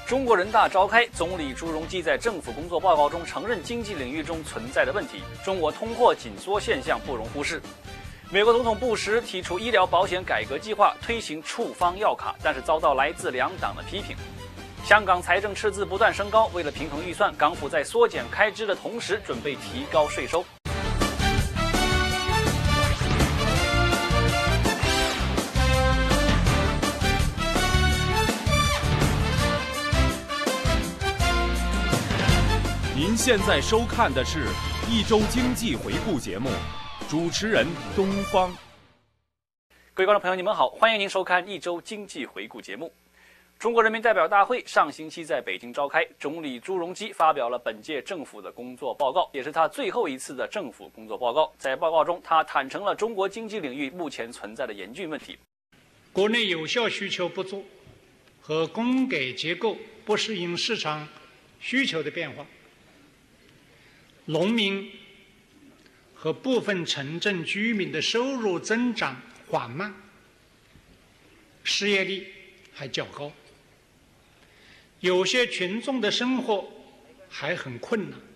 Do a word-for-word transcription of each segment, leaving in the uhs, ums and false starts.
中国人大召开，总理朱镕基在政府工作报告中承认经济领域中存在的问题，中国通货紧缩现象不容忽视。美国总统布什提出医疗保险改革计划，推行处方药卡，但是遭到来自两党的批评。香港财政赤字不断升高，为了平衡预算，港府在缩减开支的同时，准备提高税收。 您现在收看的是一周经济回顾节目，主持人东方。 各位观众朋友，你们好，欢迎您收看一周经济回顾节目。中国人民代表大会上星期在北京召开，总理朱镕基发表了本届政府的工作报告，也是他最后一次的政府工作报告。在报告中，他坦诚了中国经济领域目前存在的严峻问题： 国内有效需求不足和供给结构不适应市场需求的变化。农民和部分城镇居民的收入增长缓慢，失业率还较高，有些群众的生活还很困难，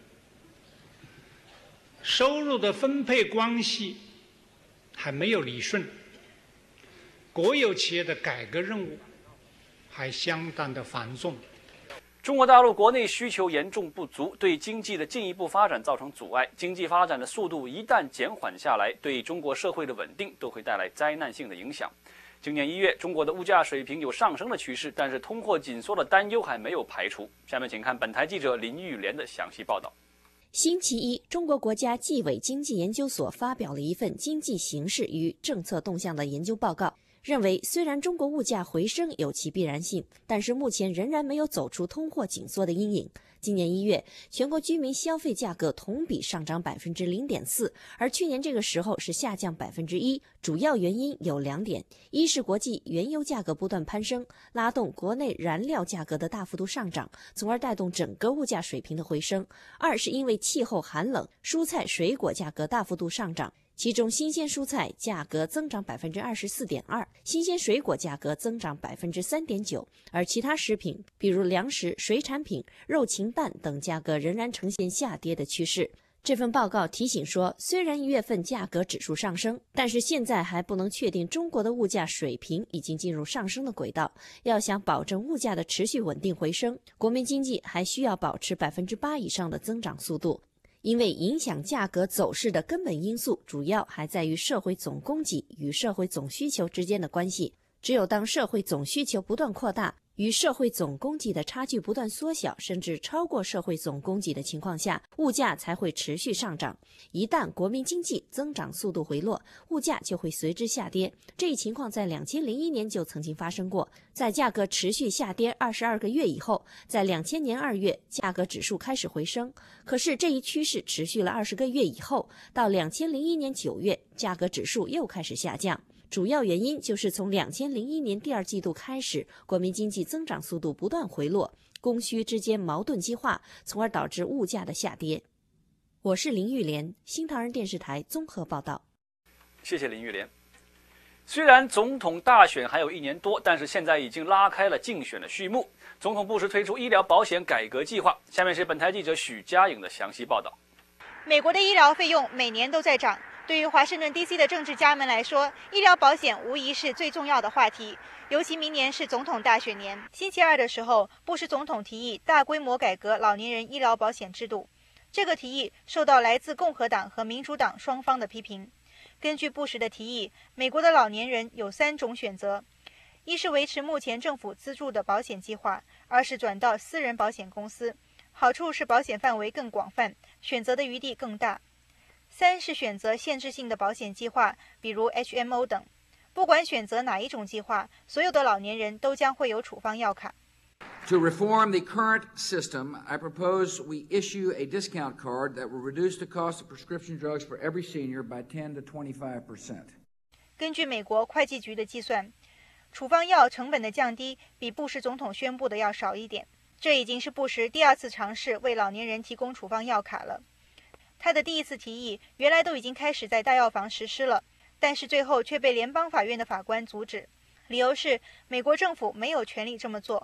收入的分配关系还没有理顺，国有企业的改革任务还相当的繁重。 中国大陆国内需求严重不足，对经济的进一步发展造成阻碍。经济发展的速度一旦减缓下来，对中国社会的稳定都会带来灾难性的影响。今年一月，中国的物价水平有上升的趋势，但是通货紧缩的担忧还没有排除。下面请看本台记者林玉莲的详细报道。 星期一，中国国家纪委经济研究所发表了一份经济形势与政策动向的研究报告，认为虽然中国物价回升有其必然性，但是目前仍然没有走出通货紧缩的阴影。今年一月，全国居民消费价格同比上涨百分之零点四，而去年这个时候是下降百分之一。主要原因有两点：一是国际原油价格不断攀升，拉动国内燃料价格的大幅度上涨，从而带动整个物价水平的回升；二是因为气候寒冷，蔬菜水果价格大幅度上涨。其中，新鲜蔬菜价格增长百分之二十四点二，新鲜水果价格增长百分之三点九，而其他食品，比如粮食、水产品、肉禽蛋等价格仍然呈现下跌的趋势。这份报告提醒说，虽然一月份价格指数上升，但是现在还不能确定中国的物价水平已经进入上升的轨道。要想保证物价的持续稳定回升，国民经济还需要保持百分之八以上的增长速度。因为影响价格走势的根本因素主要还在于社会总供给与社会总需求之间的关系。只有当社会总需求不断扩大，与社会总供给的差距不断缩小，甚至超过社会总供给的情况下，物价才会持续上涨。一旦国民经济增长速度回落，物价就会随之下跌。这一情况在两千零一年就曾经发生过，在价格持续下跌二十二个月以后，在两千年二月价格指数开始回升。可是这一趋势持续了二十个月以后，到两千零一年九月，价格指数又开始下降。主要原因就是从两千零一年第二季度开始，国民经济增长速度不断回落，供需之间矛盾激化，从而导致物价的下跌。我是林玉莲，新唐人电视台综合报道。 谢谢林玉莲。虽然总统大选还有一年多，但是现在已经拉开了竞选的序幕。总统布什推出医疗保险改革计划。下面是本台记者许佳颖的详细报道。 美国的医疗费用每年都在涨。对于华盛顿 D C 的政治家们来说，医疗保险无疑是最重要的话题，尤其明年是总统大选年。星期二的时候，布什总统提议大规模改革老年人医疗保险制度。这个提议受到来自共和党和民主党双方的批评。根据布什的提议，美国的老年人有三种选择：一是维持目前政府资助的保险计划；二是转到私人保险公司，好处是保险范围更广泛，选择的余地更大；三是选择限制性的保险计划，比如 H M O 等。不管选择哪一种计划，所有的老年人都将会有处方药卡。 To reform the current system, I propose we issue a discount card that will reduce the cost of prescription drugs for every senior by ten to twenty-five percent. 根据美国会计局的计算，处方药成本的降低比布什总统宣布的要少一点。这已经是布什第二次尝试为老年人提供处方药卡了。他的第一次提议原来都已经开始在大药房实施了，但是最后却被联邦法院的法官阻止，理由是美国政府没有权利这么做。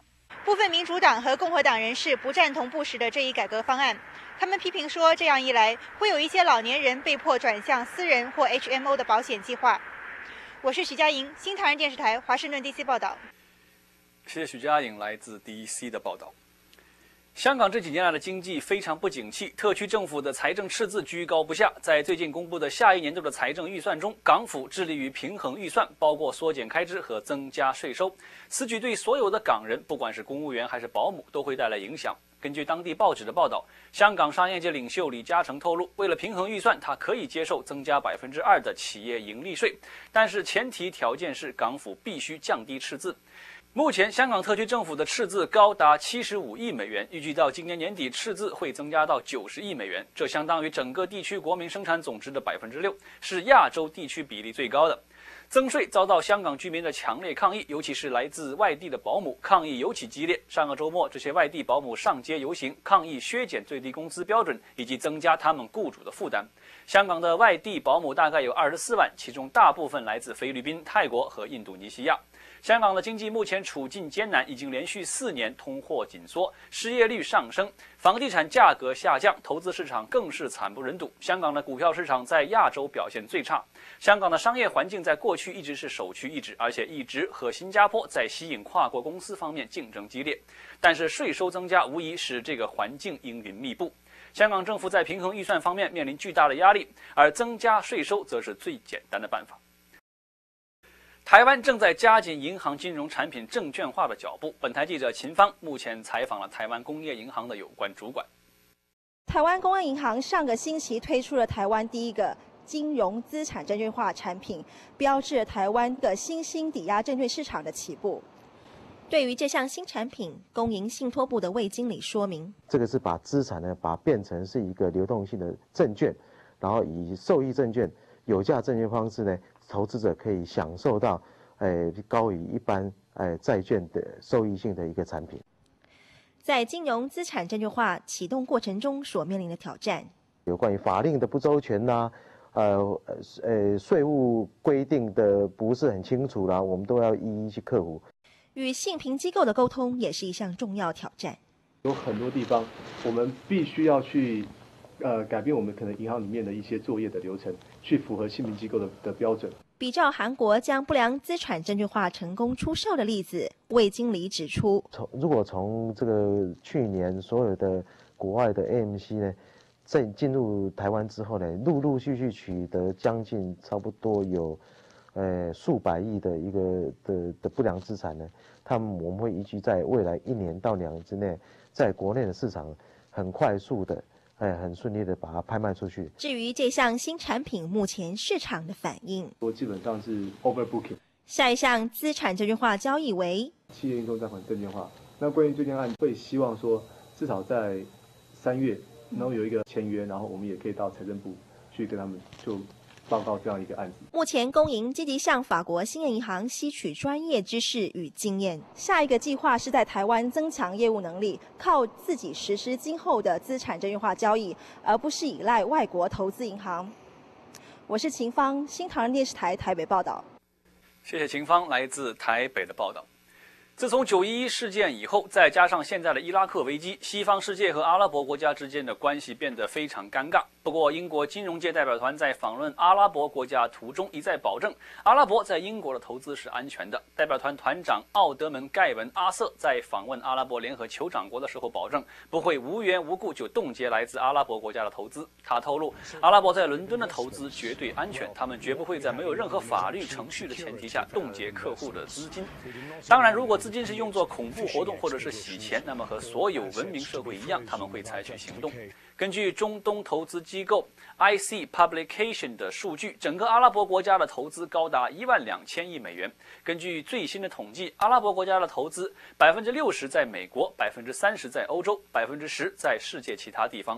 部分民主党和共和党人士不赞同布什的这一改革方案，他们批评说，这样一来会有一些老年人被迫转向私人或 H M O 的保险计划。我是许佳莹，新唐人电视台华盛顿 D C 报道。 谢谢许佳莹来自 D C 的报道。香港这几年来的经济非常不景气，特区政府的财政赤字居高不下。在最近公布的下一年度的财政预算中，港府致力于平衡预算，包括缩减开支和增加税收。此举对所有的港人，不管是公务员还是保姆，都会带来影响。根据当地报纸的报道，香港商业界领袖李嘉诚透露，为了平衡预算，他可以接受增加百分之二的企业盈利税，但是前提条件是港府必须降低赤字。目前，香港特区政府的赤字高达七十五亿美元，预计到今年年底，赤字会增加到九十亿美元，这相当于整个地区国民生产总值的百分之六，是亚洲地区比例最高的。增税遭到香港居民的强烈抗议，尤其是来自外地的保姆抗议尤其激烈。上个周末，这些外地保姆上街游行，抗议削减最低工资标准以及增加他们雇主的负担。香港的外地保姆大概有二十四万，其中大部分来自菲律宾、泰国和印度尼西亚。香港的经济目前处境艰难，已经连续四年通货紧缩，失业率上升，房地产价格下降，投资市场更是惨不忍睹。香港的股票市场在亚洲表现最差。香港的商业环境在过去一直是首屈一指，而且一直和新加坡在吸引跨国公司方面竞争激烈。但是税收增加无疑使这个环境阴云密布。香港政府在平衡预算方面面临巨大的压力，而增加税收则是最简单的办法。台湾正在加紧银行金融产品证券化的脚步。本台记者秦芳目前采访了台湾工业银行的有关主管。 台湾工业银行上个星期推出了台湾第一个金融资产证券化产品，标志了台湾的新兴抵押证券市场的起步。对于这项新产品，公银信托部的魏经理说明： 这个是把资产呢，把变成是一个流动性的证券，然后以受益证券、有价证券方式呢。投资者可以享受到，呃，高于一般呃债券的收益性的一个产品。 在金融资产证券化启动过程中所面临的挑战， 有关于法令的不周全呐、啊，呃呃税务规定的不是很清楚啦、啊，我们都要一一去克服。 与信评机构的沟通也是一项重要挑战。 有很多地方我们必须要去。呃，改变我们可能银行里面的一些作业的流程，去符合信评机构的的标准。 比照韩国将不良资产证券化成功出售的例子，魏经理指出， 从如果从这个去年所有的国外的 A M C 呢，在进入台湾之后呢，陆陆续续取得将近差不多有，呃数百亿的一个的的不良资产呢，他们我们会依据在未来一年到两年之内，在国内的市场很快速的。哎，很顺利的把它拍卖出去。 至于这项新产品目前市场的反应， 我基本上是 overbooking。 下一项资产证券化交易为企业应收贷款证券化。那关于这件案，会希望说至少在三月，然后有一个签约，然后我们也可以到财政部去跟他们就报告这样一个案子。 目前公银积极向法国兴业银行吸取专业知识与经验。下一个计划是在台湾增强业务能力，靠自己实施今后的资产证券化交易，而不是依赖外国投资银行。我是秦芳，新唐人电视台台北报道。 谢谢秦芳来自台北的报道。自从九一一事件以后，再加上现在的伊拉克危机，西方世界和阿拉伯国家之间的关系变得非常尴尬。不过，英国金融界代表团在访问阿拉伯国家途中一再保证，阿拉伯在英国的投资是安全的。代表团团长奥德门·盖文·阿瑟在访问阿拉伯联合酋长国的时候保证，不会无缘无故就冻结来自阿拉伯国家的投资。他透露，阿拉伯在伦敦的投资绝对安全，他们绝不会在没有任何法律程序的前提下冻结客户的资金。当然，如果资金是用作恐怖活动或者是洗钱，那么和所有文明社会一样，他们会采取行动。根据中东投资机构 I C Publication 的数据，整个阿拉伯国家的投资高达一万两千亿美元。根据最新的统计，阿拉伯国家的投资百分之六十在美国，百分之三十在欧洲，百分之十在世界其他地方。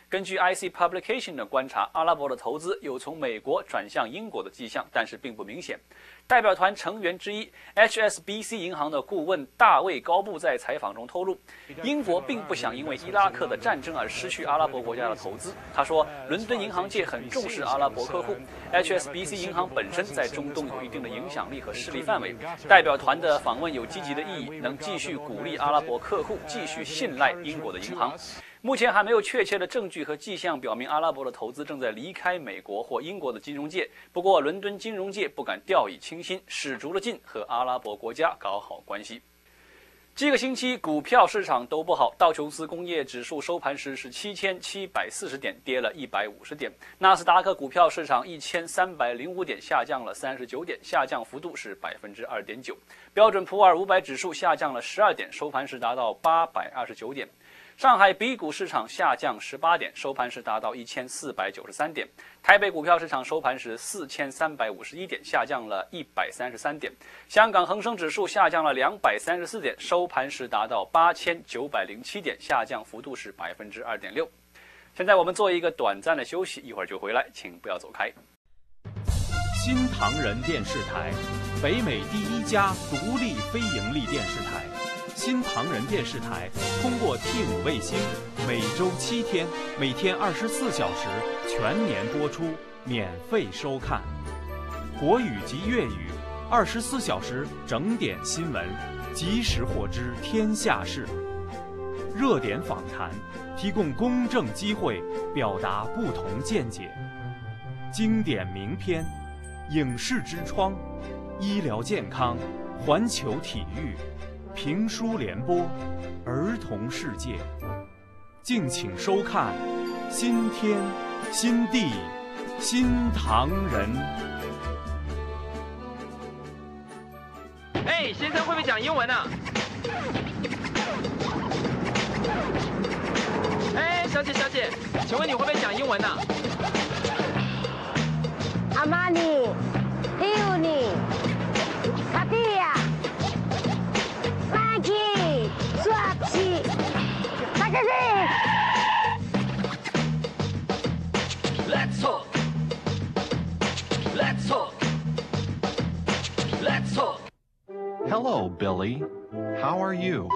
根据 I C Publication 的观察，阿拉伯的投资有从美国转向英国的迹象，但是并不明显。代表团成员之一 H S B C 银行的顾问大卫高布在采访中透露，英国并不想因为伊拉克的战争而失去阿拉伯国家的投资。他说，伦敦银行界很重视阿拉伯客户 ，H S B C 银行本身在中东有一定的影响力和势力范围。代表团的访问有积极的意义，能继续鼓励阿拉伯客户继续信赖英国的银行。目前还没有确切的证据和迹象表明阿拉伯的投资正在离开美国或英国的金融界。不过，伦敦金融界不敢掉以轻心，使足了劲和阿拉伯国家搞好关系。这个星期股票市场都不好，道琼斯工业指数收盘时是七千七百四十点，跌了一百五十点；纳斯达克股票市场一千三百零五点，下降了三十九点，下降幅度是百分之二点九；标准普尔五百指数下降了十二点，收盘时达到八百二十九点。上海 B 股市场下降十八点，收盘时达到一千四百九十三点。台北股票市场收盘时四千三百五十一点，下降了一百三十三点。香港恒生指数下降了两百三十四点，收盘时达到八千九百零七点，下降幅度是百分之二点六。现在我们做一个短暂的休息，一会儿就回来，请不要走开。 新唐人电视台，北美第一家独立非盈利电视台。新唐人电视台通过 T 五卫星，每周七天，每天二十四小时，全年播出，免费收看。国语及粤语，二十四小时整点新闻，及时获知天下事。热点访谈，提供公正机会，表达不同见解。经典名篇，影视之窗，医疗健康，环球体育。评书联播，儿童世界，敬请收看《新天新地新唐人》。 哎，先生会不会讲英文啊？哎，小姐小姐，请问你会不会讲英文啊？ 阿玛尼、迪奥尼、卡地亚。Swapsi, Magazine. Let's talk. Let's talk. Let's talk. Hello, Billy. How are you?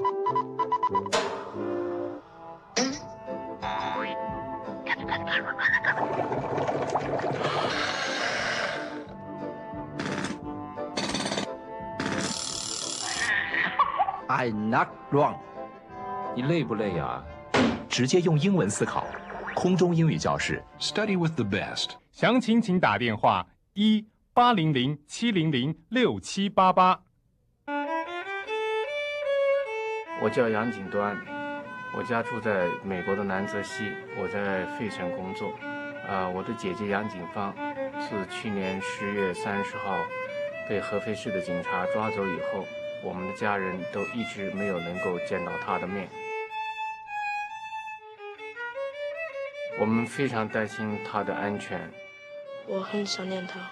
I'm not wrong. 你累不累呀？ 直接用英文思考，空中英语教室 Study with the best. 详情请打电话一八零零七零零六七八八。 我叫杨景端，我家住在美国的南泽西，我在费城工作。啊、呃，我的姐姐杨景芳是去年十月三十号被合肥市的警察抓走以后，我们的家人都一直没有能够见到她的面。我们非常担心她的安全。 我很想念她。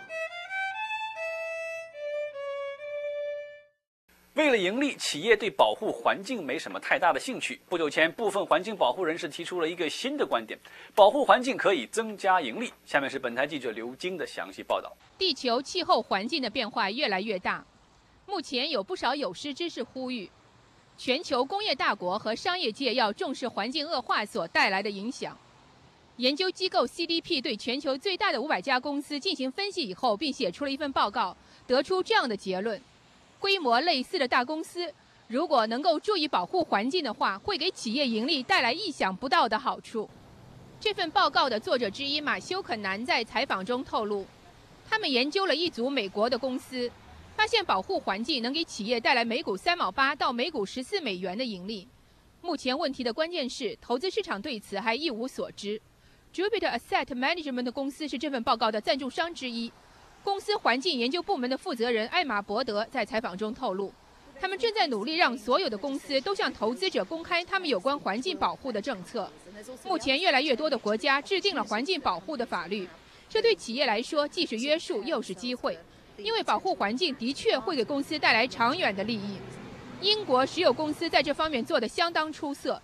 为了盈利，企业对保护环境没什么太大的兴趣。不久前，部分环境保护人士提出了一个新的观点：保护环境可以增加盈利。下面是本台记者刘晶的详细报道。 地球气候环境的变化越来越大，目前有不少有识之士呼吁，全球工业大国和商业界要重视环境恶化所带来的影响。研究机构 C D P 对全球最大的五百家公司进行分析以后，并写出了一份报告，得出这样的结论：规模类似的大公司，如果能够注意保护环境的话，会给企业盈利带来意想不到的好处。这份报告的作者之一马修肯南在采访中透露，他们研究了一组美国的公司，发现保护环境能给企业带来每股三毛八到每股十四美元的盈利。目前问题的关键是，投资市场对此还一无所知。Jupiter Asset Management 的公司是这份报告的赞助商之一。公司环境研究部门的负责人艾玛伯德在采访中透露，他们正在努力让所有的公司都向投资者公开他们有关环境保护的政策。目前，越来越多的国家制定了环境保护的法律，这对企业来说既是约束又是机会，因为保护环境的确会给公司带来长远的利益。英国石油公司在这方面做得相当出色。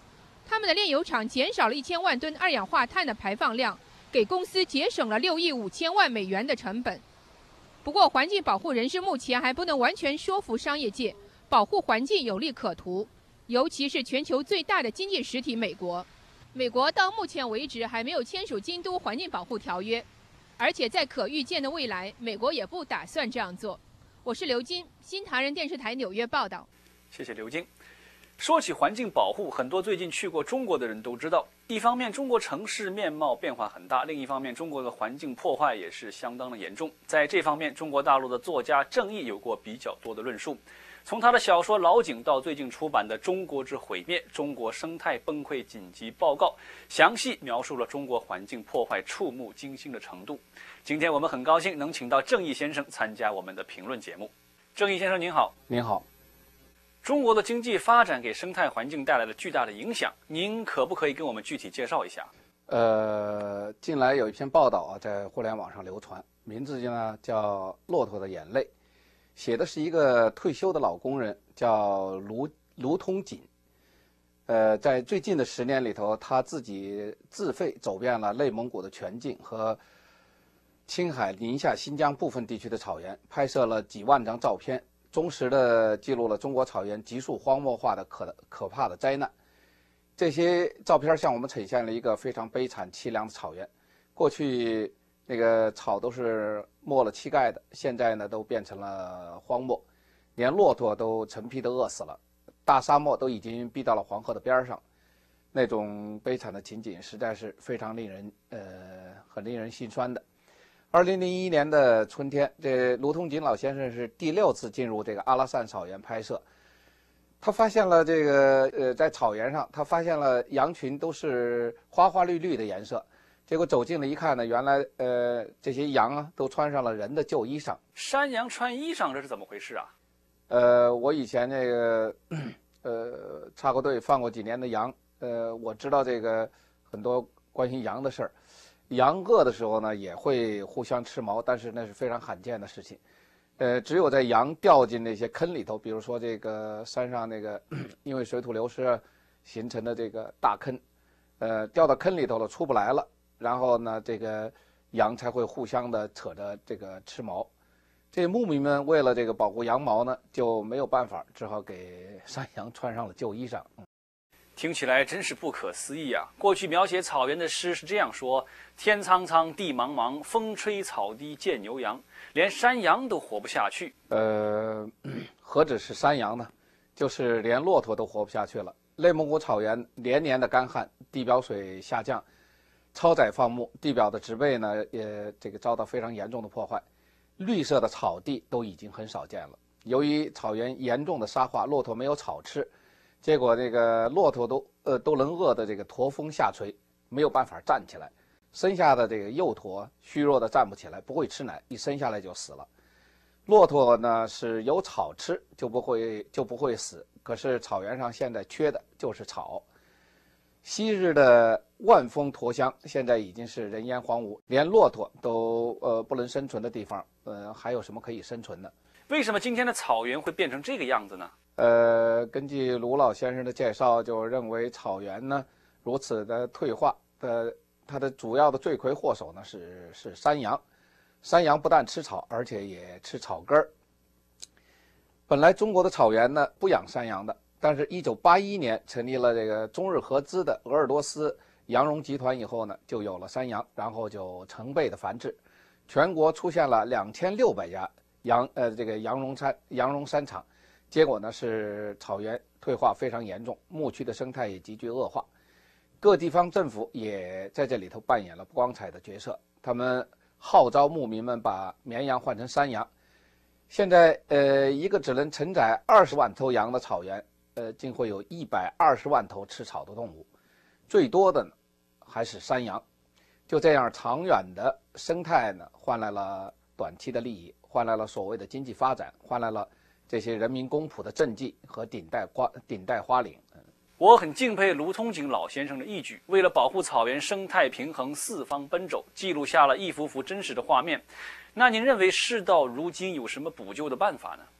他们的炼油厂减少了一千万吨二氧化碳的排放量，给公司节省了六亿五千万美元的成本。不过，环境保护人士目前还不能完全说服商业界，保护环境有利可图，尤其是全球最大的经济实体美国。美国到目前为止还没有签署京都环境保护条约，而且在可预见的未来，美国也不打算这样做。我是刘金，新唐人电视台纽约报道。 谢谢刘金。说起环境保护，很多最近去过中国的人都知道，一方面中国城市面貌变化很大，另一方面中国的环境破坏也是相当的严重。在这方面，中国大陆的作家郑毅有过比较多的论述，从他的小说《老井》到最近出版的《中国之毁灭：中国生态崩溃紧急报告》，详细描述了中国环境破坏触目惊心的程度。今天我们很高兴能请到郑毅先生参加我们的评论节目。郑毅先生您好。 您好。 中国的经济发展给生态环境带来了巨大的影响，您可不可以跟我们具体介绍一下？ 呃，近来有一篇报道啊，在互联网上流传，名字呢叫《骆驼的眼泪》，写的是一个退休的老工人，叫卢卢通锦。呃，在最近的十年里头，他自己自费走遍了内蒙古的全境和青海、宁夏、新疆部分地区的草原，拍摄了几万张照片。忠实地记录了中国草原急速荒漠化的可可怕的灾难。这些照片向我们呈现了一个非常悲惨凄凉的草原。过去那个草都是没了膝盖的，现在呢都变成了荒漠，连骆驼都成批的饿死了，大沙漠都已经逼到了黄河的边上。那种悲惨的情景实在是非常令人呃很令人心酸的。二零零一年的春天，这卢通锦老先生是第六次进入这个阿拉善草原拍摄。他发现了这个呃，在草原上，他发现了羊群都是花花绿绿的颜色。结果走近了一看呢，原来呃这些羊啊都穿上了人的旧衣裳。 山羊穿衣裳，这是怎么回事啊？ 呃，我以前这个呃插过队放过几年的羊，呃，我知道这个很多关于羊的事儿。羊饿的时候呢，也会互相吃毛，但是那是非常罕见的事情。呃，只有在羊掉进那些坑里头，比如说这个山上那个因为水土流失形成的这个大坑，呃，掉到坑里头了，出不来了，然后呢，这个羊才会互相的扯着这个吃毛。这牧民们为了这个保护羊毛呢，就没有办法，只好给山羊穿上了旧衣裳。嗯听起来真是不可思议啊！过去描写草原的诗是这样说：天苍苍，地茫茫，风吹草低见牛羊，连山羊都活不下去。 呃，何止是山羊呢？就是连骆驼都活不下去了。内蒙古草原连年的干旱，地表水下降，超载放牧，地表的植被呢也这个遭到非常严重的破坏，绿色的草地都已经很少见了。由于草原严重的沙化，骆驼没有草吃。结果这个骆驼都呃都能饿得这个驼峰下垂，没有办法站起来。生下的这个幼驼虚弱的站不起来，不会吃奶，一生下来就死了。骆驼呢是有草吃，就不会就不会死。可是草原上现在缺的就是草。昔日的万峰驼乡现在已经是人烟荒芜，连骆驼都呃不能生存的地方，呃还有什么可以生存的？ 为什么今天的草原会变成这个样子呢？ 呃，根据卢老先生的介绍，就认为草原呢如此的退化的，它的主要的罪魁祸首呢是是山羊。山羊不但吃草，而且也吃草根儿。本来中国的草原呢不养山羊的，但是一九八一年成立了这个中日合资的鄂尔多斯羊绒集团以后呢，就有了山羊，然后就成倍的繁殖，全国出现了两千六百家羊呃这个羊绒山羊绒山场。结果呢是草原退化非常严重，牧区的生态也急剧恶化，各地方政府也在这里头扮演了不光彩的角色。他们号召牧民们把绵羊换成山羊。现在呃一个只能承载二十万头羊的草原，呃竟会有一百二十万头吃草的动物，最多的呢还是山羊。就这样，长远的生态呢换来了短期的利益，换来了所谓的经济发展，换来了这些人民公仆的政绩和顶戴花顶戴花翎。 我很敬佩卢通锦老先生的义举，为了保护草原生态平衡，四方奔走，记录下了一幅幅真实的画面。那您认为事到如今有什么补救的办法呢？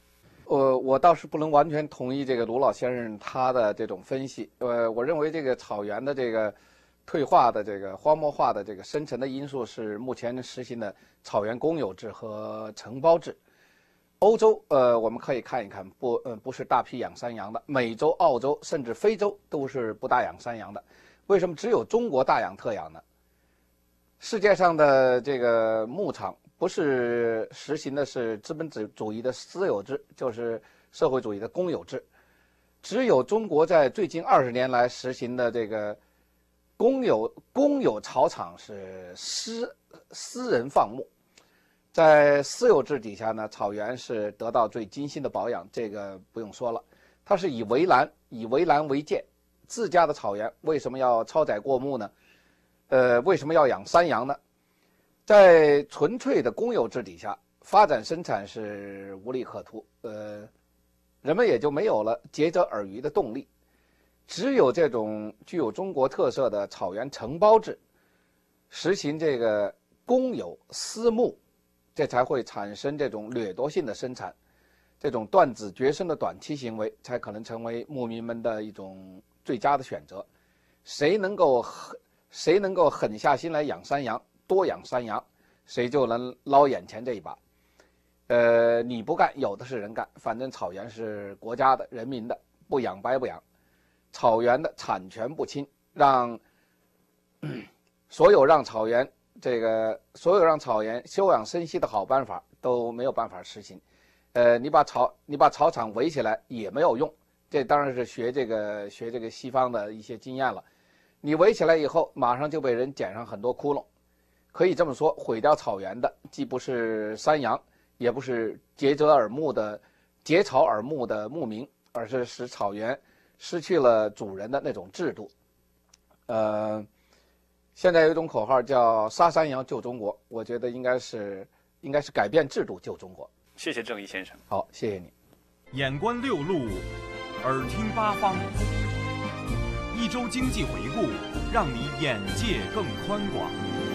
呃，我倒是不能完全同意这个卢老先生他的这种分析。呃，我认为这个草原的这个退化的这个荒漠化的这个深层的因素是目前实行的草原公有制和承包制。欧洲，呃，我们可以看一看，不，呃，不是大批养山羊的。美洲、澳洲甚至非洲都是不大养山羊的。为什么只有中国大养特养呢？世界上的这个牧场不是实行的是资本主义的私有制，就是社会主义的公有制。只有中国在最近二十年来实行的这个公有公有草场是私私人放牧。在私有制底下呢，草原是得到最精心的保养，这个不用说了。它是以围栏以围栏为界，自家的草原为什么要超载过目呢？呃，为什么要养山羊呢？在纯粹的公有制底下，发展生产是无利可图，呃，人们也就没有了竭泽而渔的动力。只有这种具有中国特色的草原承包制，实行这个公有私牧。这才会产生这种掠夺性的生产，这种断子绝孙的短期行为才可能成为牧民们的一种最佳的选择。谁能够谁能够狠下心来养山羊，多养山羊，谁就能捞眼前这一把。呃，你不干，有的是人干，反正草原是国家的、人民的，不养白不养。草原的产权不侵，让所有让草原。这个所有让草原休养生息的好办法都没有办法实行，呃，你把草你把草场围起来也没有用，这当然是学这个学这个西方的一些经验了。你围起来以后，马上就被人捡上很多窟窿。可以这么说，毁掉草原的既不是山羊，也不是竭泽而牧的结草而牧的牧民，而是使草原失去了主人的那种制度。呃。现在有一种口号叫"杀山羊救中国"，我觉得应该是应该是改变制度救中国。 谢谢郑毅先生。 好，谢谢你。 眼观六路，耳听八方，一周经济回顾，让你眼界更宽广。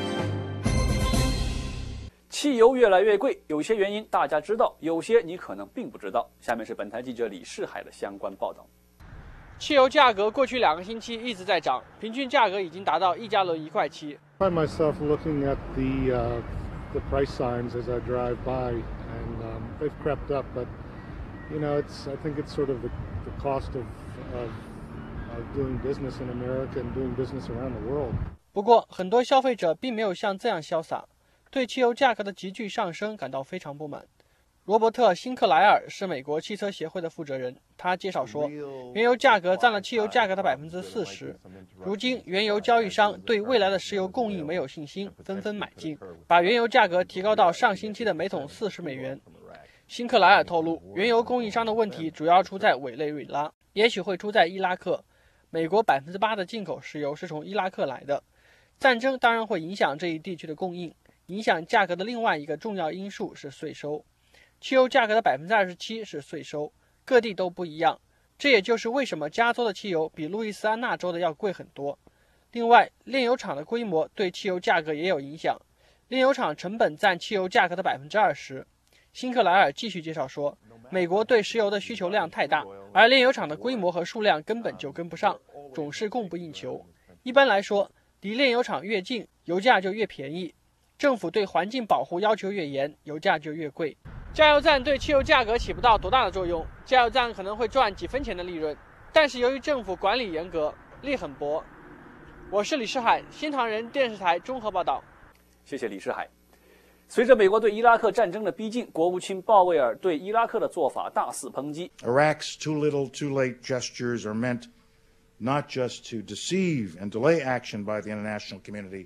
汽油越来越贵，有些原因大家知道，有些你可能并不知道。下面是本台记者李世海的相关报道。 汽油价格过去两个星期一直在涨，平均价格已经达到一加仑一块七。 I find myself looking at the uh, the price signs as I drive by, and um, they've crept up. But you know, it's I think it's sort of the, the cost of, of of doing business in America and doing business around the world. 不过，很多消费者并没有像这样潇洒，对汽油价格的急剧上升感到非常不满。罗伯特·辛克莱尔是美国汽车协会的负责人，他介绍说，原油价格占了汽油价格的百分之四十。如今，原油交易商对未来的石油供应没有信心，纷纷买进，把原油价格提高到上星期的每桶四十美元。辛克莱尔透露，原油供应商的问题主要出在委内瑞拉，也许会出在伊拉克。美国百分之八的进口石油是从伊拉克来的。战争当然会影响这一地区的供应，影响价格的另外一个重要因素是税收。汽油价格的百分之二十七是税收，各地都不一样。这也就是为什么加州的汽油比路易斯安那州的要贵很多。另外，炼油厂的规模对汽油价格也有影响，炼油厂成本占汽油价格的百分之二十。辛克莱尔继续介绍说，美国对石油的需求量太大，而炼油厂的规模和数量根本就跟不上，总是供不应求。一般来说，离炼油厂越近，油价就越便宜。政府对环境保护要求越严，油价就越贵。加油站对汽油价格起不到多大的作用，加油站可能会赚几分钱的利润，但是由于政府管理严格，利很薄。我是李世海，新唐人电视台综合报道。 谢谢李世海。随着美国对伊拉克战争的逼近，国务卿鲍威尔对伊拉克的做法大肆抨击。 Iraq's too little, too late gestures are meant not just to deceive and delay action by the international community.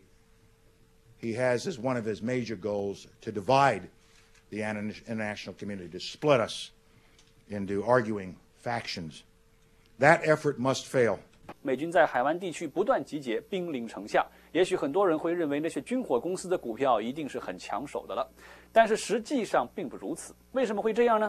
He has as one of his major goals to divide the international community, to split us into arguing factions. That effort must fail. 美军在海湾地区不断集结，兵临城下。也许很多人会认为那些军火公司的股票一定是很抢手的了，但是实际上并不如此。为什么会这样呢？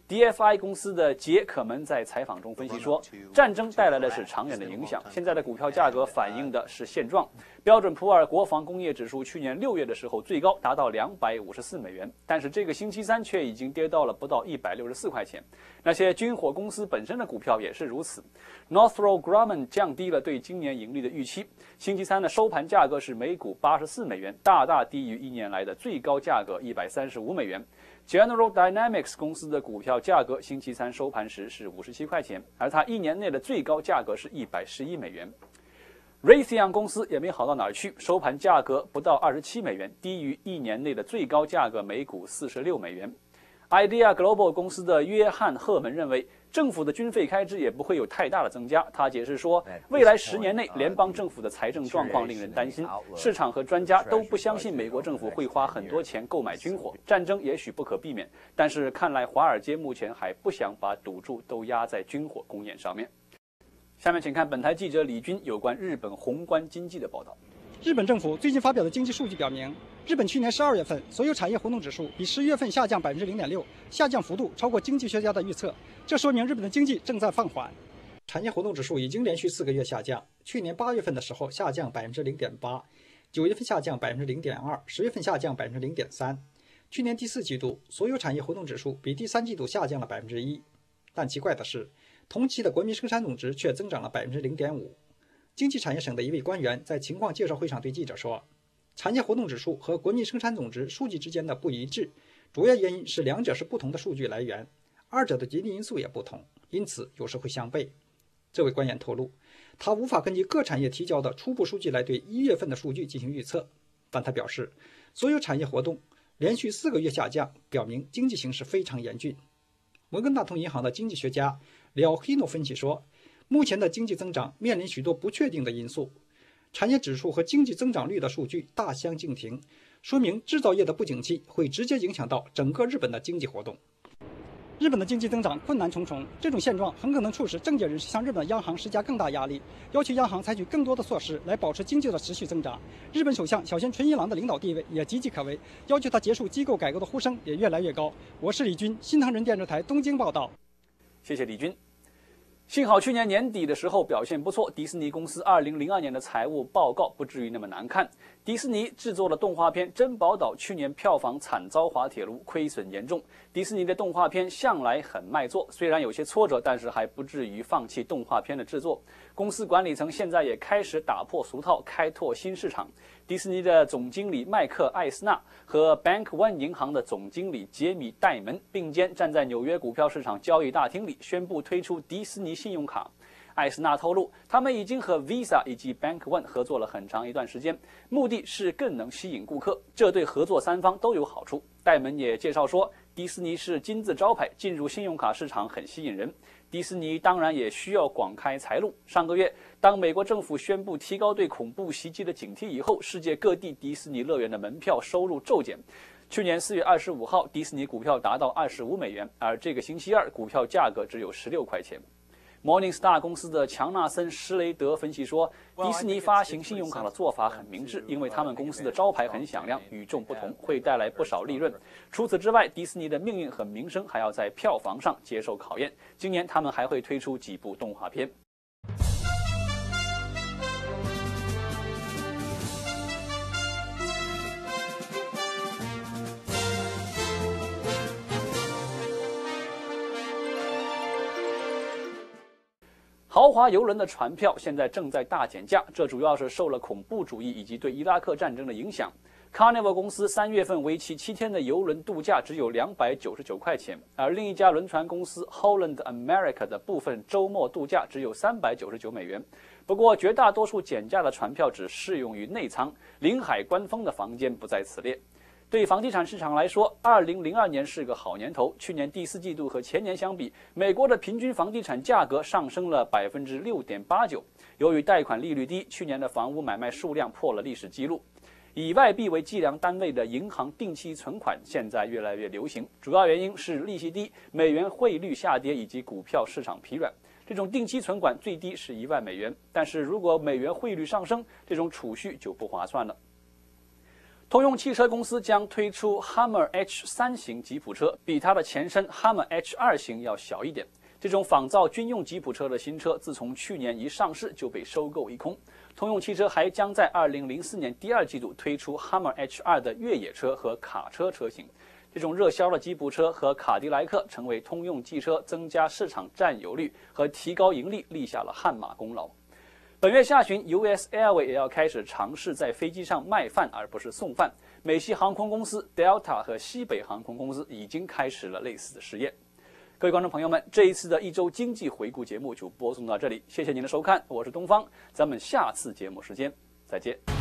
D F I 公司的杰克门在采访中分析说，战争带来的是长远的影响，现在的股票价格反映的是现状。标准普尔国防工业指数去年六月的时候最高达到两百五十四美元，但是这个星期三却已经跌到了不到一百六十四块钱。那些军火公司本身的股票也是如此。Northrop Grumman 降低了对今年盈利的预期，星期三的收盘价格是每股八十四美元，大大低于一年来的最高价格一百三十五美元。General Dynamics 公司的股票价格星期三收盘时是五十七块钱，而它一年内的最高价格是一百十一美元。Raytheon 公司也没好到哪儿去，收盘价格不到二十七美元，低于一年内的最高价格每股四十六美元。Idea Global 公司的约翰·赫门认为，政府的军费开支也不会有太大的增加。他解释说，未来十年内联邦政府的财政状况令人担心，市场和专家都不相信美国政府会花很多钱购买军火。战争也许不可避免，但是看来华尔街目前还不想把赌注都压在军火公演上面。下面请看本台记者李军有关日本宏观经济的报道。 日本政府最近发表的经济数据表明，日本去年十二月份所有产业活动指数比十一月份下降百分之零点六，下降幅度超过经济学家的预测。这说明日本的经济正在放缓。产业活动指数已经连续四个月下降，去年八月份的时候下降百分之零点八，九月份下降百分之零点二，十月份下降百分之零点三。去年第四季度所有产业活动指数比第三季度下降了百分之一，但奇怪的是，同期的国民生产总值却增长了百分之零点五。经济产业省的一位官员在情况介绍会上对记者说，产业活动指数和国民生产总值数据之间的不一致，主要原因是两者是不同的数据来源，二者的决定因素也不同，因此有时会相悖。这位官员透露，他无法根据各产业提交的初步数据来对一月份的数据进行预测，但他表示，所有产业活动连续四个月下降，表明经济形势非常严峻。摩根大通银行的经济学家廖希诺分析说，目前的经济增长面临许多不确定的因素，产业指数和经济增长率的数据大相径庭，说明制造业的不景气会直接影响到整个日本的经济活动。日本的经济增长困难重重，这种现状很可能促使政界人士向日本央行施加更大压力，要求央行采取更多的措施来保持经济的持续增长。日本首相小泉纯一郎的领导地位也岌岌可危，要求他结束机构改革的呼声也越来越高。我是李军，新唐人电视台东京报道。 谢谢李军。幸好去年年底的时候表现不错，迪士尼公司二零零二年的财务报告不至于那么难看。迪士尼制作的动画片《珍宝岛》去年票房惨遭滑铁卢，亏损严重。迪士尼的动画片向来很卖座，虽然有些挫折，但是还不至于放弃动画片的制作。公司管理层现在也开始打破俗套，开拓新市场。迪士尼的总经理麦克·艾斯纳和 Bank One 银行的总经理杰米·戴门并肩站在纽约股票市场交易大厅里，宣布推出迪士尼信用卡。艾斯纳透露，他们已经和 Visa 以及 Bank One 合作了很长一段时间，目的是更能吸引顾客，这对合作三方都有好处。戴门也介绍说，迪士尼是金字招牌，进入信用卡市场很吸引人。迪士尼当然也需要广开财路。上个月，当美国政府宣布提高对恐怖袭击的警惕以后，世界各地迪士尼乐园的门票收入骤减。去年四月二十五号，迪士尼股票达到二十五美元，而这个星期二股票价格只有十六块钱。Morningstar 公司的强纳森·施雷德分析说，迪士尼发行信用卡的做法很明智，因为他们公司的招牌很响亮，与众不同，会带来不少利润。除此之外，迪士尼的命运和名声还要在票房上接受考验。今年他们还会推出几部动画片。豪华邮轮的船票现在正在大减价，这主要是受了恐怖主义以及对伊拉克战争的影响。Carnival 公司三月份为期七天的邮轮度假只有两百九十九块钱，而另一家轮船公司 Holland America 的部分周末度假只有三百九十九美元。不过，绝大多数减价的船票只适用于内舱，临海观风的房间不在此列。对房地产市场来说，二零零二年是个好年头。去年第四季度和前年相比，美国的平均房地产价格上升了百分之六点八九。由于贷款利率低，去年的房屋买卖数量破了历史记录。以外币为计量单位的银行定期存款现在越来越流行，主要原因是利息低、美元汇率下跌以及股票市场疲软。这种定期存款最低是一万美元，但是如果美元汇率上升，这种储蓄就不划算了。 通用汽车公司将推出 Hummer H 三 型吉普车，比它的前身 Hummer H 二 型要小一点。这种仿造军用吉普车的新车，自从去年一上市就被收购一空。通用汽车还将在二零零四年第二季度推出 Hummer H 二 的越野车和卡车车型。这种热销的吉普车和卡迪莱克成为通用汽车增加市场占有率和提高盈利立下了汗马功劳。本月下旬 ，U S Airways 也要开始尝试在飞机上卖饭而不是送饭。美西航空公司 Delta 和西北航空公司已经开始了类似的实验。各位观众朋友们，这一次的一周经济回顾节目就播送到这里，谢谢您的收看，我是东方，咱们下次节目时间再见。